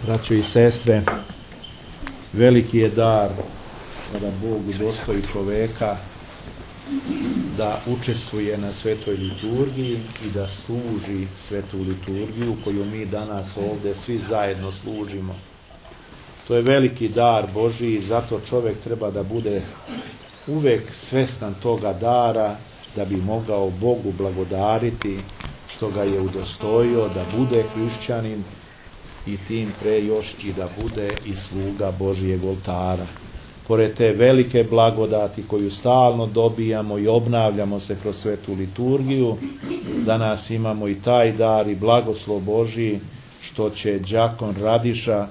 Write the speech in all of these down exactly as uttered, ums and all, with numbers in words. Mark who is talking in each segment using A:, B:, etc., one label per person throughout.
A: Braćo i sestre, veliki je dar kada Bog udostoji čoveka da učestvuje na svetoj liturgiji i da služi svetu liturgiju koju mi danas ovdje svi zajedno služimo. To je veliki dar Božji i zato čovjek treba da bude uvek svestan toga dara da bi mogao Bogu blagodariti što ga je udostojio da bude hrišćanin i tim pre još i da bude i sluga Božijeg oltara. Pored te velike blagodati koju stalno dobijamo i obnavljamo se kroz svetu liturgiju, danas imamo i taj dar i blagoslov Božji što će đakon Radiša,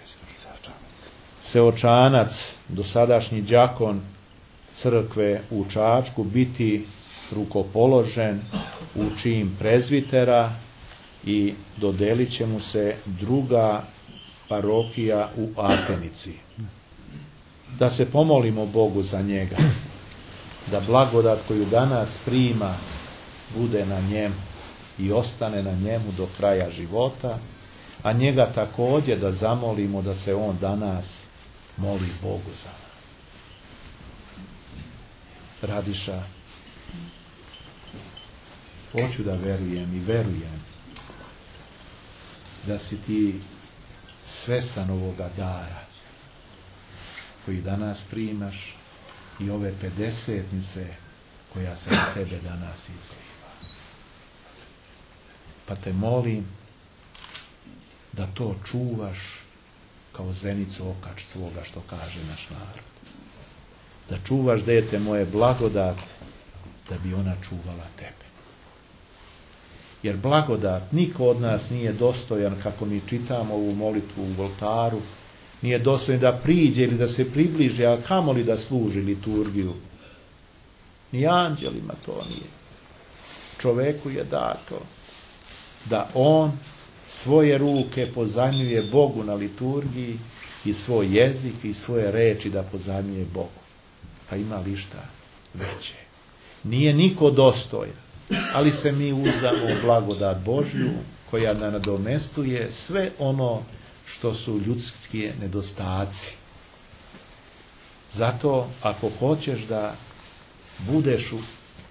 A: Seočanac, dosadašnji đakon crkve u Čačku, biti rukopoložen u čin prezvitera i dodelit će mu se druga parohija u Atenici. Da se pomolimo Bogu za njega, da blagodat koju danas prima bude na njemu i ostane na njemu do kraja života, a njega također da zamolimo da se on danas moli Bogu za nas. Radiša, hoću da verujem i verujem da si ti svestan ovoga dara koji danas primaš i ove pedesetnice koja se na tebe danas izliva. Pa te molim da to čuvaš kao zenicu okač svoga, što kaže naš narod. Da čuvaš, dete moje, blagodat, da bi ona čuvala tebe. Jer blagodat niko od nas nije dostojan, kako mi čitamo ovu molitvu u oltaru, nije dostojan da priđe ili da se približi, a kamoli da služi liturgiju. Ni anđelima to nije. Čoveku je dato da on svoje ruke pozajmljuje Bogu na liturgiji i svoj jezik i svoje reči da pozajmljuje Bogu. Pa ima li šta veće? Nije niko dostojan, ali se mi uzdamo u blagodat Božju koja nadomestuje sve ono što su ljudski nedostaci. Zato ako hoćeš da budeš u,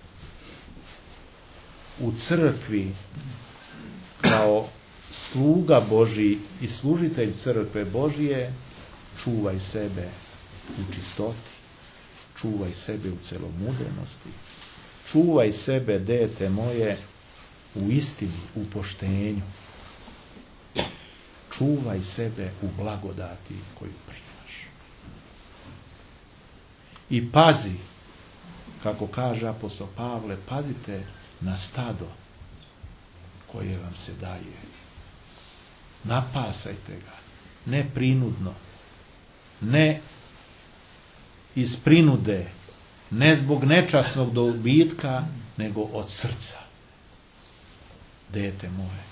A: u crkvi kao sluga Božji i služitelj crkve Božije, čuvaj sebe u čistoti, čuvaj sebe u celomudrenosti, čuvaj sebe, dete moje, u istini, u poštenju. Čuvaj sebe u blagodati koju primaš. I pazi, kako kaže apostol Pavle, pazite na stado koje vam se daje. Napasajte ga, ne prinudno, ne iz prinude, ne zbog nečasnog dobitka, nego od srca. Dete moje,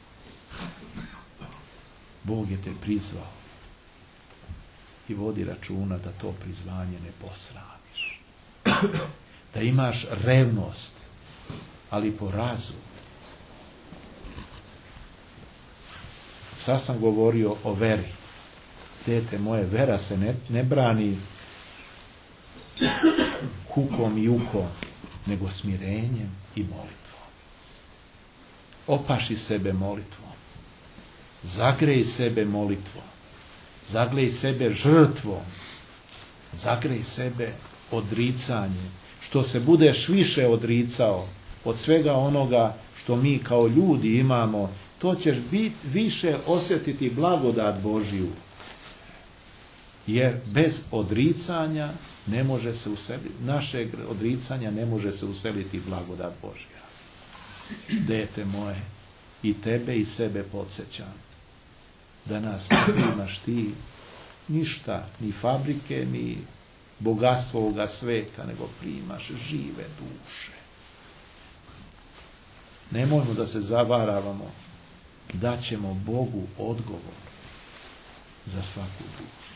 A: Bog je te prizvao i vodi računa da to prizvanje ne posramiš. Da imaš revnost, ali po razumu. Sad sam govorio o veri. Dete moje, vera se ne, ne brani kukom i ukom, nego smirenjem i molitvom. Opaši sebe molitvom. Zagrej sebe molitvom. Zagrej sebe žrtvom. Zagrej sebe odricanjem. Što se budeš više odricao od svega onoga što mi kao ljudi imamo, to ćeš bit, više osjetiti blagodat Božju. Jer bez odricanja ne može se useliti, našeg odricanja ne može se useliti blagodat Božja. Dete moje, i tebe i sebe podsjećam. Danas ne primaš ti ništa, ni fabrike, ni bogatstvo ovoga sveta, nego primaš žive duše. Nemojmo da se zavaravamo da ćemo Bogu odgovor za svaku dušu.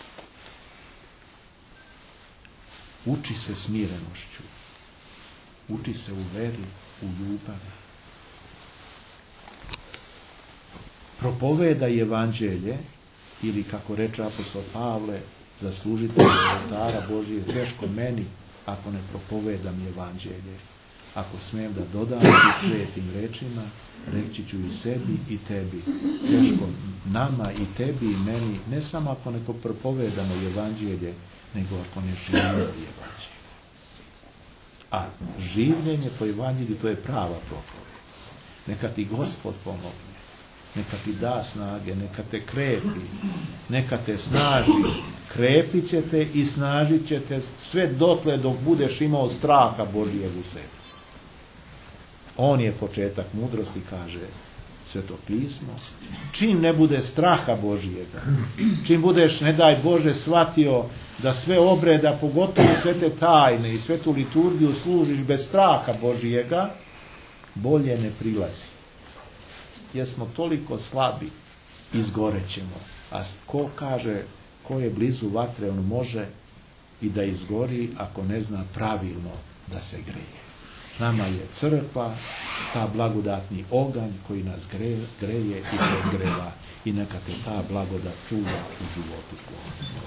A: Uči se smirenošću, uči se u veri, u ljubavi. propovedaj evanđelje, ili kako reče apostol Pavle, za služitelja oltara Božije, teško meni ako ne propovedam evanđelje. Ako smijem da dodam i svetim rečima, reći ću i sebi i tebi. Teško nama i tebi i meni, ne samo ako neko propovedamo evanđelje, nego ako ne živimo evanđelje. A življenje po evanđelju, to je prava propoved. Neka ti Gospod pomogne, neka ti da snage, neka te krepi, neka te snaži. Krepit će te i snažit će te sve dotle dok budeš imao straha Božijeg u sebi. On je početak mudrosti, kaže Sveto pismo. Čim ne bude straha Božijega, čim budeš, ne daj Bože, shvatio da sve obreda, pogotovo sve te tajne i svetu liturgiju služiš bez straha Božijega, bolje ne prilazi. Jer smo toliko slabi, izgorećemo. A ko kaže, ko je blizu vatre, on može i da izgori ako ne zna pravilno da se greje. Nama je crkva, ta blagodatni oganj koji nas greje, greje i podgreva, i neka te ta blagodat čuva u životu tvojom.